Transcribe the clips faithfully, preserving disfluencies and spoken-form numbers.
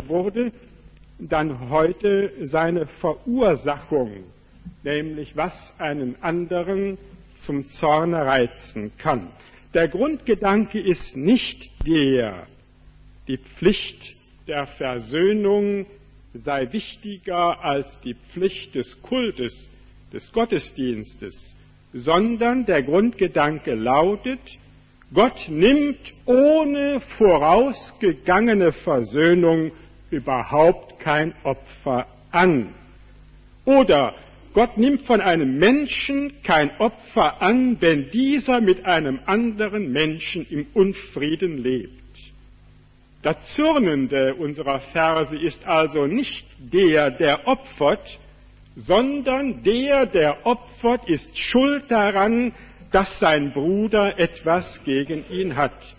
wurde, dann heute seine Verursachung, nämlich was einen anderen zum Zorne reizen kann. Der Grundgedanke ist nicht der, die Pflicht der Versöhnung sei wichtiger als die Pflicht des Kultes, des Gottesdienstes, sondern der Grundgedanke lautet, Gott nimmt ohne vorausgegangene Versöhnung überhaupt kein Opfer an. Oder Gott nimmt von einem Menschen kein Opfer an, wenn dieser mit einem anderen Menschen im Unfrieden lebt. Das Zürnende unserer Verse ist also nicht der, der opfert, sondern der, der opfert, ist schuld daran, dass sein Bruder etwas gegen ihn hat.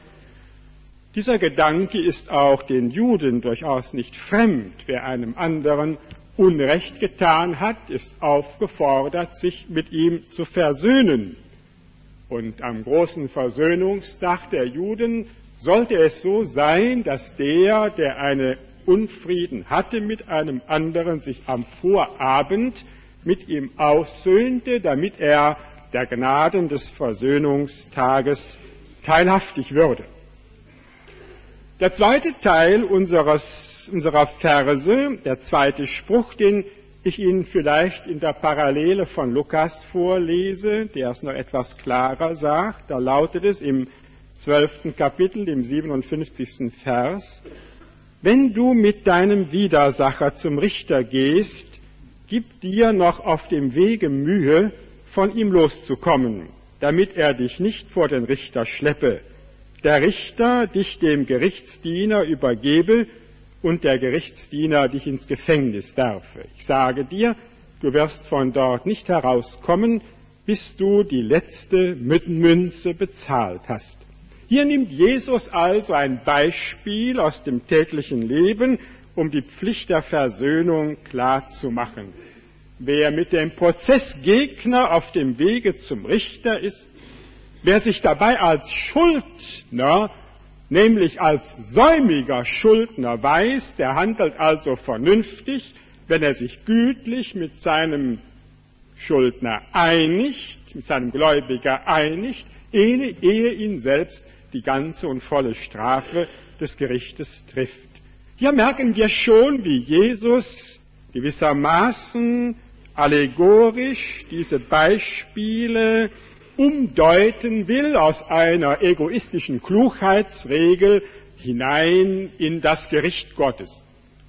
Dieser Gedanke ist auch den Juden durchaus nicht fremd. Wer einem anderen Unrecht getan hat, ist aufgefordert, sich mit ihm zu versöhnen. Und am großen Versöhnungstag der Juden sollte es so sein, dass der, der einen Unfrieden hatte mit einem anderen, sich am Vorabend mit ihm aussöhnte, damit er der Gnaden des Versöhnungstages teilhaftig würde. Der zweite Teil unseres, unserer Verse, der zweite Spruch, den ich Ihnen vielleicht in der Parallele von Lukas vorlese, der es noch etwas klarer sagt, da lautet es im zwölften Kapitel, im siebenundfünfzigsten Vers, wenn du mit deinem Widersacher zum Richter gehst, gib dir noch auf dem Wege Mühe, von ihm loszukommen, damit er dich nicht vor den Richter schleppe, der Richter dich dem Gerichtsdiener übergebe und der Gerichtsdiener dich ins Gefängnis werfe. Ich sage dir, du wirst von dort nicht herauskommen, bis du die letzte Münze bezahlt hast. Hier nimmt Jesus also ein Beispiel aus dem täglichen Leben, um die Pflicht der Versöhnung klarzumachen. Wer mit dem Prozessgegner auf dem Wege zum Richter ist, wer sich dabei als Schuldner, nämlich als säumiger Schuldner weiß, der handelt also vernünftig, wenn er sich gütlich mit seinem Schuldner einigt, mit seinem Gläubiger einigt, ehe, ehe ihn selbst die ganze und volle Strafe des Gerichtes trifft. Hier merken wir schon, wie Jesus gewissermaßen allegorisch diese Beispiele umdeuten will aus einer egoistischen Klugheitsregel hinein in das Gericht Gottes.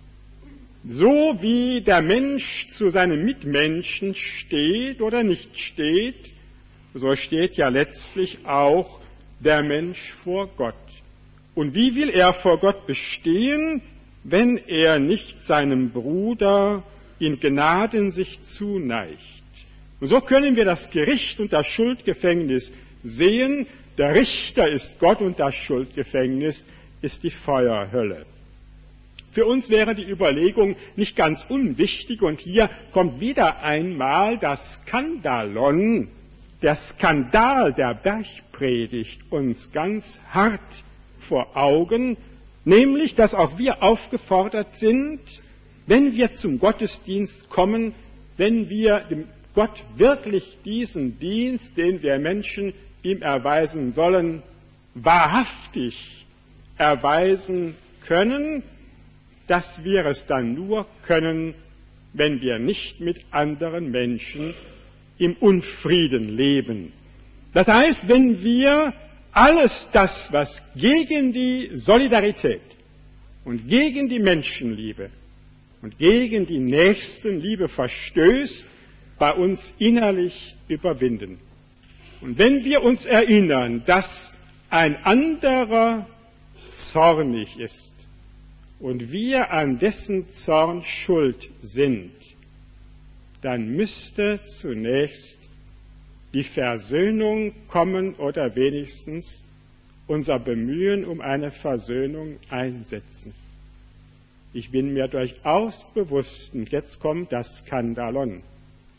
So wie der Mensch zu seinen Mitmenschen steht oder nicht steht, so steht ja letztlich auch der Mensch vor Gott. Und wie will er vor Gott bestehen, wenn er nicht seinem Bruder in Gnaden sich zuneigt? Und so können wir das Gericht und das Schuldgefängnis sehen. Der Richter ist Gott und das Schuldgefängnis ist die Feuerhölle. Für uns wäre die Überlegung nicht ganz unwichtig, und hier kommt wieder einmal das Skandalon, der Skandal der Bergpredigt uns ganz hart vor Augen, nämlich, dass auch wir aufgefordert sind, wenn wir zum Gottesdienst kommen, wenn wir dem Gott wirklich diesen Dienst, den wir Menschen ihm erweisen sollen, wahrhaftig erweisen können, dass wir es dann nur können, wenn wir nicht mit anderen Menschen im Unfrieden leben. Das heißt, wenn wir alles das, was gegen die Solidarität und gegen die Menschenliebe und gegen die Nächstenliebe verstößt, bei uns innerlich überwinden. Und wenn wir uns erinnern, dass ein anderer zornig ist und wir an dessen Zorn schuld sind, dann müsste zunächst die Versöhnung kommen oder wenigstens unser Bemühen um eine Versöhnung einsetzen. Ich bin mir durchaus bewusst, und jetzt kommt das Skandalon,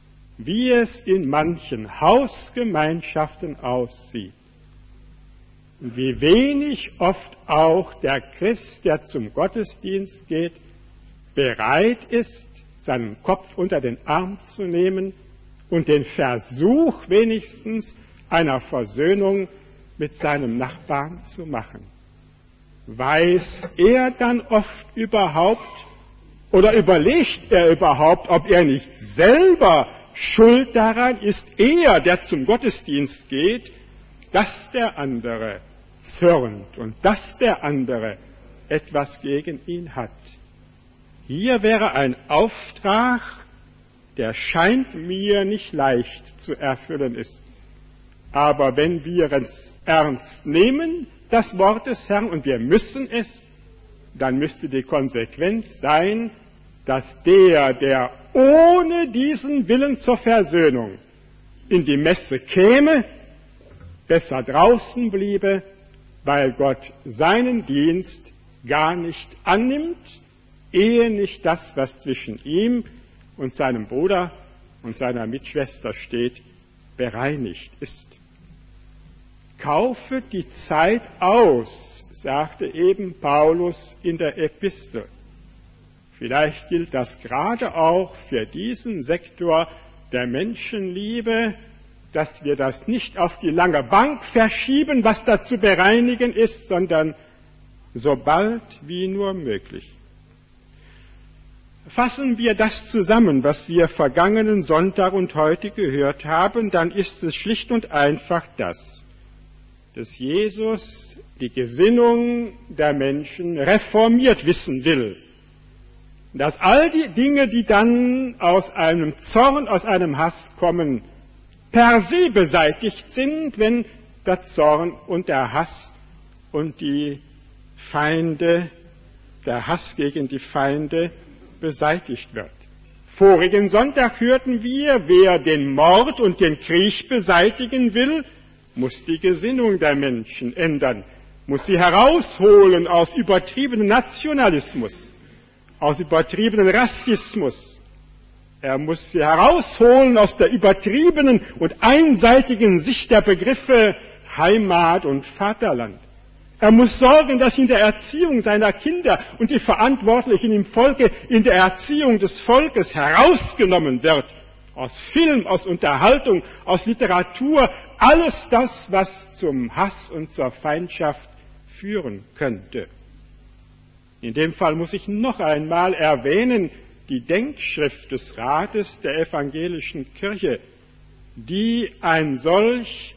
wie es in manchen Hausgemeinschaften aussieht. wie wenig oft auch der Christ, der zum Gottesdienst geht, bereit ist, seinen Kopf unter den Arm zu nehmen und den Versuch wenigstens einer Versöhnung mit seinem Nachbarn zu machen. Weiß er dann oft überhaupt oder überlegt er überhaupt, ob er nicht selber schuld daran ist, er, der zum Gottesdienst geht, dass der andere zürnt und dass der andere etwas gegen ihn hat. Hier wäre ein Auftrag, der scheint mir nicht leicht zu erfüllen ist. Aber wenn wir es ernst nehmen, das Wort des Herrn, und wir müssen es, dann müsste die Konsequenz sein, dass der, der ohne diesen Willen zur Versöhnung in die Messe käme, besser draußen bliebe, weil Gott seinen Dienst gar nicht annimmt, ehe nicht das, was zwischen ihm und seinem Bruder und seiner Mitschwester steht, bereinigt ist. Kaufet die Zeit aus, sagte eben Paulus in der Epistel. Vielleicht gilt das gerade auch für diesen Sektor der Menschenliebe, dass wir das nicht auf die lange Bank verschieben, was da zu bereinigen ist, sondern so bald wie nur möglich. Fassen wir das zusammen, was wir vergangenen Sonntag und heute gehört haben, dann ist es schlicht und einfach das, dass Jesus die Gesinnung der Menschen reformiert wissen will. Dass all die Dinge, die dann aus einem Zorn, aus einem Hass kommen, per se beseitigt sind, wenn der Zorn und der Hass und die Feinde, der Hass gegen die Feinde beseitigt wird. Vorigen Sonntag hörten wir, wer den Mord und den Krieg beseitigen will, muss die Gesinnung der Menschen ändern, muss sie herausholen aus übertriebenem Nationalismus, aus übertriebenem Rassismus. Er muss sie herausholen aus der übertriebenen und einseitigen Sicht der Begriffe Heimat und Vaterland. Er muss sorgen, dass in der Erziehung seiner Kinder und die Verantwortlichen im Volke in der Erziehung des Volkes herausgenommen wird, aus Film, aus Unterhaltung, aus Literatur, alles das, was zum Hass und zur Feindschaft führen könnte. In dem Fall muss ich noch einmal erwähnen, die Denkschrift des Rates der evangelischen Kirche, die ein solch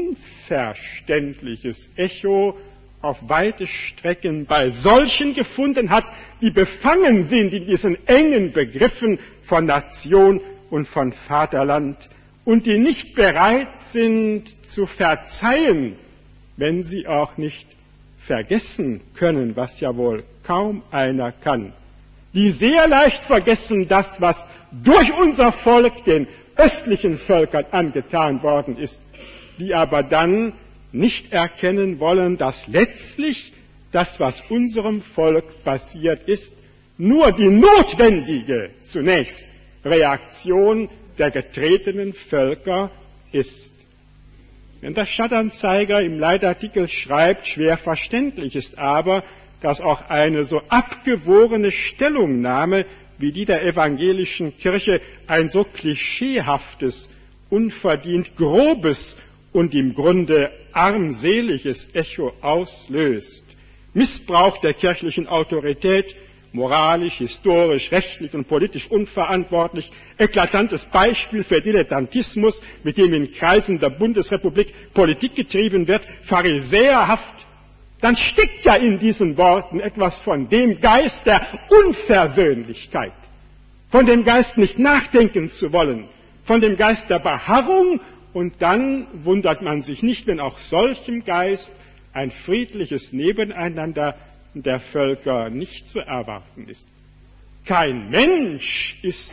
unverständliches Echo auf weite Strecken bei solchen gefunden hat, die befangen sind in diesen engen Begriffen von Nation und von Vaterland und die nicht bereit sind zu verzeihen, wenn sie auch nicht vergessen können, was ja wohl kaum einer kann. Die sehr leicht vergessen das, was durch unser Volk den östlichen Völkern angetan worden ist, die aber dann nicht erkennen wollen, dass letztlich das, was unserem Volk passiert ist, nur die notwendige, zunächst, Reaktion der getretenen Völker ist. Wenn der Stadtanzeiger im Leitartikel schreibt, schwer verständlich ist aber, dass auch eine so abgeworene Stellungnahme wie die der evangelischen Kirche ein so klischeehaftes, unverdient grobes und im Grunde armseliges Echo auslöst. Missbrauch der kirchlichen Autorität, moralisch, historisch, rechtlich und politisch unverantwortlich, eklatantes Beispiel für Dilettantismus, mit dem in Kreisen der Bundesrepublik Politik getrieben wird, pharisäerhaft, dann steckt ja in diesen Worten etwas von dem Geist der Unversöhnlichkeit, von dem Geist nicht nachdenken zu wollen, von dem Geist der Beharrung, und dann wundert man sich nicht, wenn auch solchem Geist ein friedliches Nebeneinander der Völker nicht zu erwarten ist. Kein Mensch ist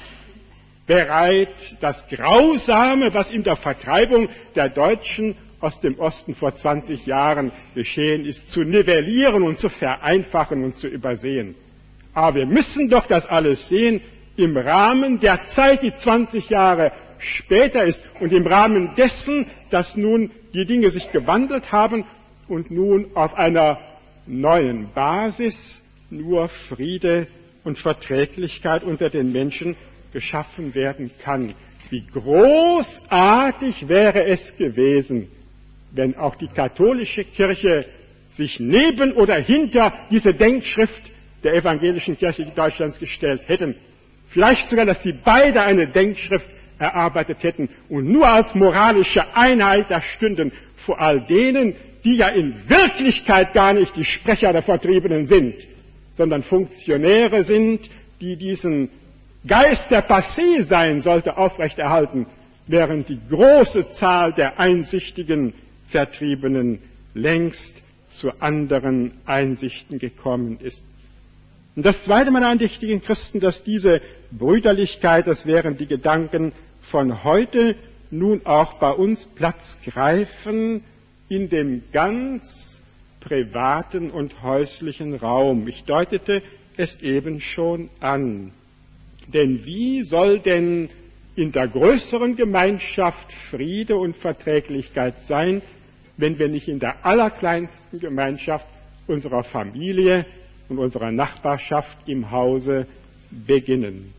bereit, das Grausame, was in der Vertreibung der Deutschen aus dem Osten vor zwanzig Jahren geschehen ist, zu nivellieren und zu vereinfachen und zu übersehen. Aber wir müssen doch das alles sehen im Rahmen der Zeit, die zwanzig Jahre später ist und im Rahmen dessen, dass nun die Dinge sich gewandelt haben und nun auf einer neuen Basis nur Friede und Verträglichkeit unter den Menschen geschaffen werden kann. Wie großartig wäre es gewesen, wenn auch die katholische Kirche sich neben oder hinter diese Denkschrift der evangelischen Kirche Deutschlands gestellt hätten. Vielleicht sogar, dass sie beide eine Denkschrift erarbeitet hätten und nur als moralische Einheit da stünden vor all denen, die ja in Wirklichkeit gar nicht die Sprecher der Vertriebenen sind, sondern Funktionäre sind, die diesen Geist, der passé sein sollte, aufrechterhalten, während die große Zahl der einsichtigen Vertriebenen längst zu anderen Einsichten gekommen ist. Und das Zweite, meine andächtigen Christen, dass diese Brüderlichkeit, das wären die Gedanken von heute, nun auch bei uns Platz greifen in dem ganz privaten und häuslichen Raum. Ich deutete es eben schon an. Denn wie soll denn in der größeren Gemeinschaft Friede und Verträglichkeit sein, wenn wir nicht in der allerkleinsten Gemeinschaft unserer Familie und unserer Nachbarschaft im Hause beginnen?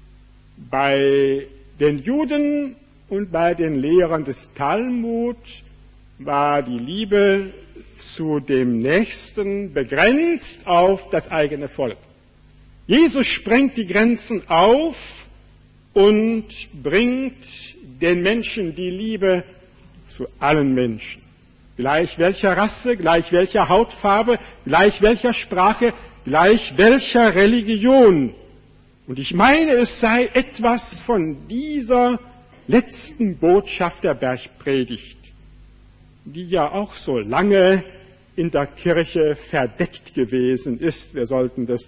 Bei den Juden und bei den Lehrern des Talmud war die Liebe zu dem Nächsten begrenzt auf das eigene Volk. Jesus sprengt die Grenzen auf und bringt den Menschen die Liebe zu allen Menschen. Gleich welcher Rasse, gleich welcher Hautfarbe, gleich welcher Sprache, gleich welcher Religion. Und ich meine, es sei etwas von dieser letzten Botschaft der Bergpredigt, die ja auch so lange in der Kirche verdeckt gewesen ist. Wir sollten das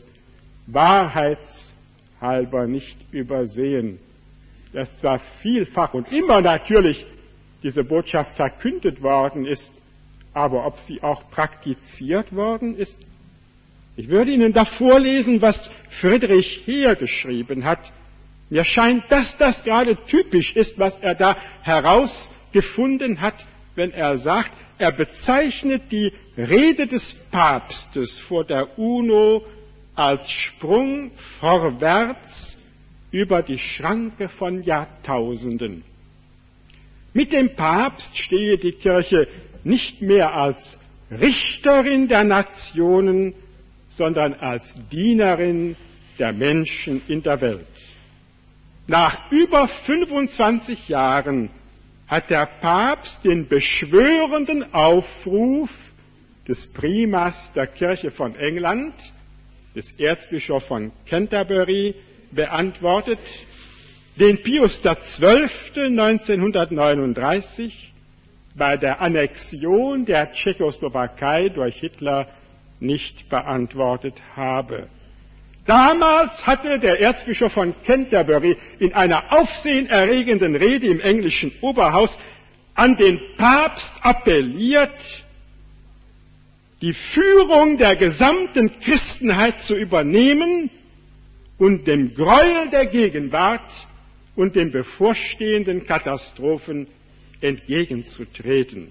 wahrheitshalber nicht übersehen, dass zwar vielfach und immer natürlich diese Botschaft verkündet worden ist, aber ob sie auch praktiziert worden ist. Ich würde Ihnen da vorlesen, was Friedrich Heer geschrieben hat. Mir scheint, dass das gerade typisch ist, was er da herausgefunden hat, wenn er sagt, er bezeichnet die Rede des Papstes vor der UNO als Sprung vorwärts über die Schranke von Jahrtausenden. Mit dem Papst stehe die Kirche nicht mehr als Richterin der Nationen, sondern als Dienerin der Menschen in der Welt. Nach über fünfundzwanzig Jahren hat der Papst den beschwörenden Aufruf des Primas der Kirche von England, des Erzbischofs von Canterbury, beantwortet, den Pius der Zwölfte neunzehnhundertneununddreißig bei der Annexion der Tschechoslowakei durch Hitler nicht beantwortet habe. Damals hatte der Erzbischof von Canterbury in einer aufsehenerregenden Rede im englischen Oberhaus an den Papst appelliert, die Führung der gesamten Christenheit zu übernehmen und dem Gräuel der Gegenwart und den bevorstehenden Katastrophen entgegenzutreten.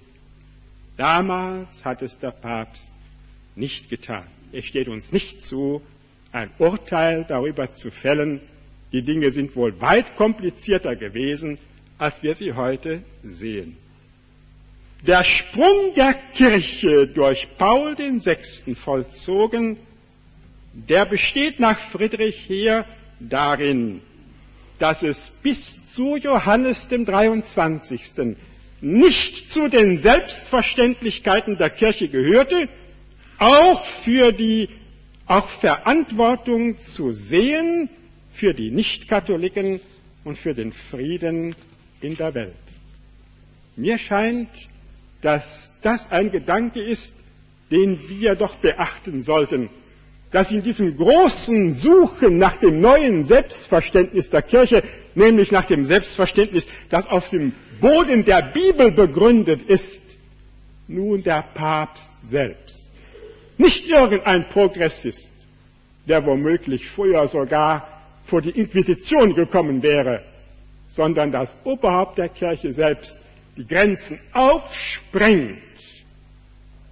Damals hat es der Papst nicht getan. Es steht uns nicht zu, ein Urteil darüber zu fällen. Die Dinge sind wohl weit komplizierter gewesen, als wir sie heute sehen. Der Sprung der Kirche durch Paul den Sechsten vollzogen, der besteht nach Friedrich Heer darin, dass es bis zu Johannes dem dreiundzwanzigsten nicht zu den Selbstverständlichkeiten der Kirche gehörte, auch für die auch Verantwortung zu sehen für die Nichtkatholiken und für den Frieden in der Welt. Mir scheint, dass das ein Gedanke ist, den wir doch beachten sollten, dass in diesem großen Suchen nach dem neuen Selbstverständnis der Kirche, nämlich nach dem Selbstverständnis, das auf dem Boden der Bibel begründet ist, nun der Papst selbst, nicht irgendein Progressist, der womöglich früher sogar vor die Inquisition gekommen wäre, sondern das Oberhaupt der Kirche selbst die Grenzen aufsprengt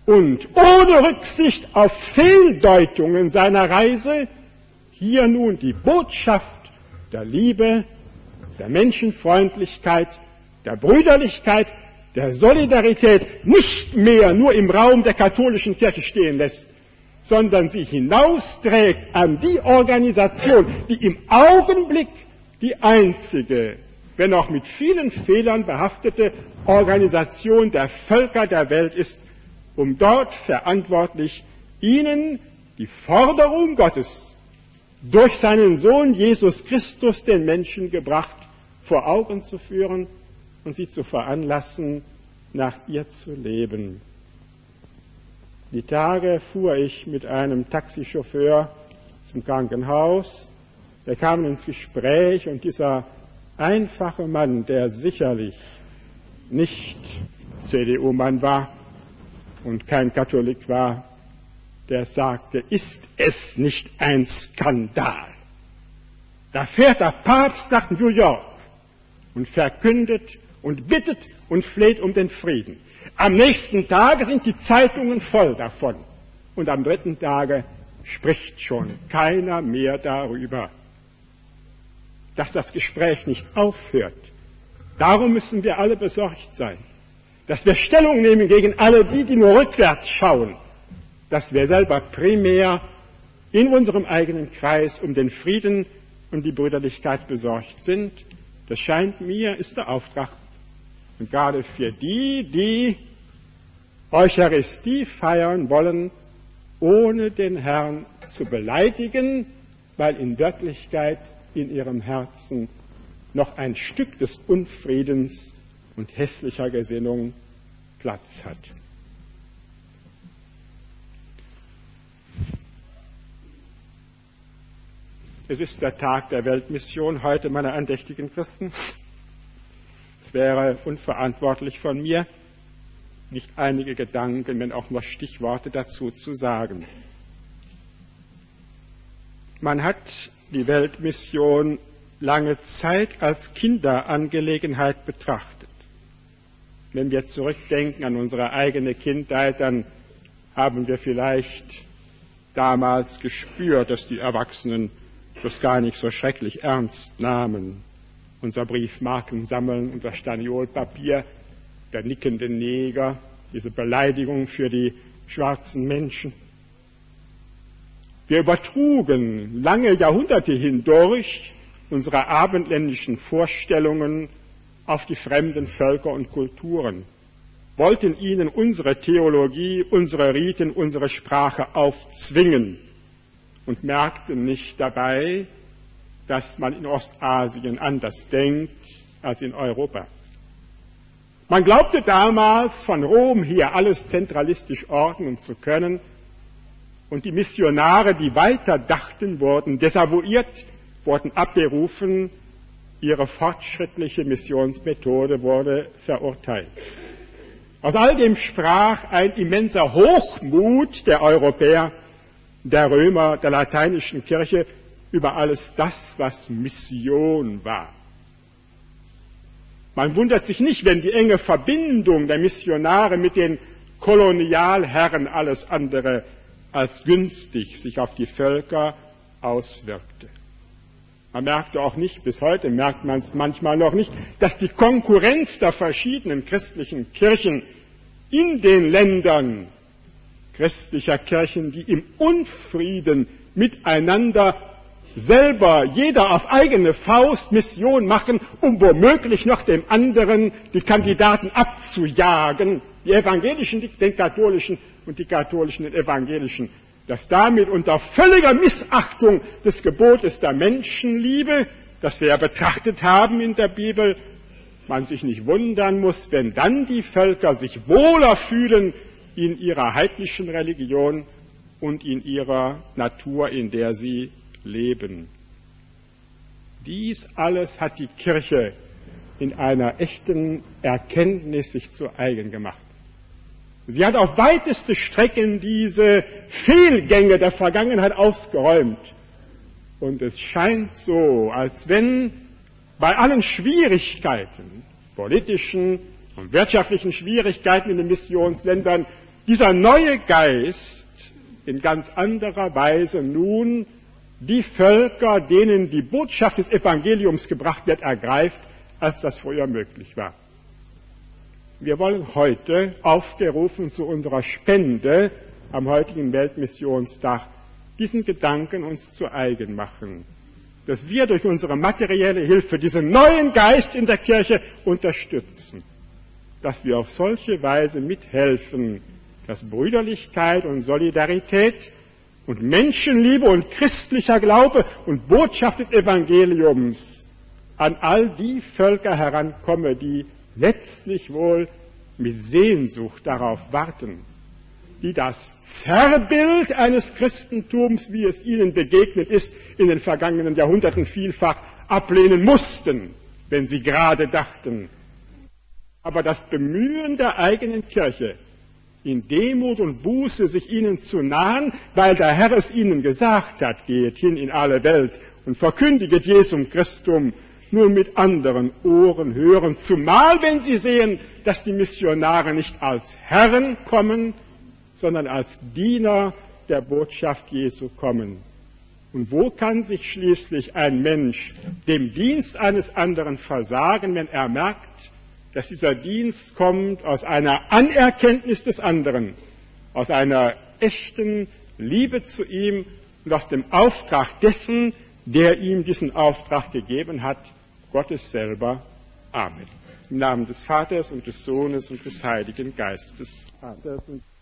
und ohne Rücksicht auf Fehldeutungen seiner Reise hier nun die Botschaft der Liebe, der Menschenfreundlichkeit, der Brüderlichkeit, der Solidarität nicht mehr nur im Raum der katholischen Kirche stehen lässt, sondern sie hinausträgt an die Organisation, die im Augenblick die einzige, wenn auch mit vielen Fehlern behaftete Organisation der Völker der Welt ist, um dort verantwortlich ihnen die Forderung Gottes durch seinen Sohn Jesus Christus den Menschen gebracht, vor Augen zu führen und sie zu veranlassen, nach ihr zu leben. Die Tage fuhr ich mit einem Taxichauffeur zum Krankenhaus. Wir kamen ins Gespräch und dieser einfache Mann, der sicherlich nicht C D U-Mann war und kein Katholik war, der sagte, ist es nicht ein Skandal? Da fährt der Papst nach New York und verkündet und bittet und fleht um den Frieden. Am nächsten Tage sind die Zeitungen voll davon. Und am dritten Tage spricht schon keiner mehr darüber, dass das Gespräch nicht aufhört. Darum müssen wir alle besorgt sein, dass wir Stellung nehmen gegen alle die, die nur rückwärts schauen, dass wir selber primär in unserem eigenen Kreis um den Frieden und die Brüderlichkeit besorgt sind. Das scheint mir, ist der Auftrag. Und gerade für die, die Eucharistie feiern wollen, ohne den Herrn zu beleidigen, weil in Wirklichkeit in ihrem Herzen noch ein Stück des Unfriedens und hässlicher Gesinnung Platz hat. Es ist der Tag der Weltmission heute, meine andächtigen Christen. Es wäre unverantwortlich von mir, nicht einige Gedanken, wenn auch nur Stichworte dazu zu sagen. Man hat die Weltmission lange Zeit als Kinderangelegenheit betrachtet. Wenn wir zurückdenken an unsere eigene Kindheit, dann haben wir vielleicht damals gespürt, dass die Erwachsenen das gar nicht so schrecklich ernst nahmen. Unser Briefmarken sammeln, unser Staniolpapier, der nickende Neger, diese Beleidigung für die schwarzen Menschen. Wir übertrugen lange Jahrhunderte hindurch unsere abendländischen Vorstellungen auf die fremden Völker und Kulturen, wollten ihnen unsere Theologie, unsere Riten, unsere Sprache aufzwingen und merkten nicht dabei, dass man in Ostasien anders denkt als in Europa. Man glaubte damals, von Rom her alles zentralistisch ordnen zu können, und die Missionare, die weiter dachten, wurden desavouiert, wurden abberufen, ihre fortschrittliche Missionsmethode wurde verurteilt. Aus all dem sprach ein immenser Hochmut der Europäer, der Römer, der lateinischen Kirche über alles das, was Mission war. Man wundert sich nicht, wenn die enge Verbindung der Missionare mit den Kolonialherren alles andere als günstig sich auf die Völker auswirkte. Man merkte auch nicht, bis heute merkt man es manchmal noch nicht, dass die Konkurrenz der verschiedenen christlichen Kirchen in den Ländern christlicher Kirchen, die im Unfrieden miteinander selber jeder auf eigene Faust Mission machen, um womöglich noch dem anderen die Kandidaten abzujagen, die Evangelischen den Katholischen und die Katholischen den Evangelischen, dass damit unter völliger Missachtung des Gebotes der Menschenliebe, das wir ja betrachtet haben in der Bibel, man sich nicht wundern muss, wenn dann die Völker sich wohler fühlen in ihrer heidnischen Religion und in ihrer Natur, in der sie leben. Dies alles hat die Kirche in einer echten Erkenntnis sich zu eigen gemacht. Sie hat auf weiteste Strecken diese Fehlgänge der Vergangenheit ausgeräumt. Und es scheint so, als wenn bei allen Schwierigkeiten, politischen und wirtschaftlichen Schwierigkeiten in den Missionsländern, dieser neue Geist in ganz anderer Weise nun die Völker, denen die Botschaft des Evangeliums gebracht wird, ergreift, als das früher möglich war. Wir wollen heute, aufgerufen zu unserer Spende am heutigen Weltmissionstag, diesen Gedanken uns zu eigen machen, dass wir durch unsere materielle Hilfe diesen neuen Geist in der Kirche unterstützen, dass wir auf solche Weise mithelfen, dass Brüderlichkeit und Solidarität und Menschenliebe und christlicher Glaube und Botschaft des Evangeliums an all die Völker herankomme, die letztlich wohl mit Sehnsucht darauf warten, die das Zerrbild eines Christentums, wie es ihnen begegnet ist, in den vergangenen Jahrhunderten vielfach ablehnen mussten, wenn sie gerade dachten. Aber das Bemühen der eigenen Kirche, in Demut und Buße sich ihnen zu nahen, weil der Herr es ihnen gesagt hat, geht hin in alle Welt und verkündiget Jesum Christum, nur mit anderen Ohren hören, zumal wenn sie sehen, dass die Missionare nicht als Herren kommen, sondern als Diener der Botschaft Jesu kommen. Und wo kann sich schließlich ein Mensch dem Dienst eines anderen versagen, wenn er merkt, dass dieser Dienst kommt aus einer Anerkenntnis des anderen, aus einer echten Liebe zu ihm und aus dem Auftrag dessen, der ihm diesen Auftrag gegeben hat, Gottes selber. Amen. Im Namen des Vaters und des Sohnes und des Heiligen Geistes. Vaters und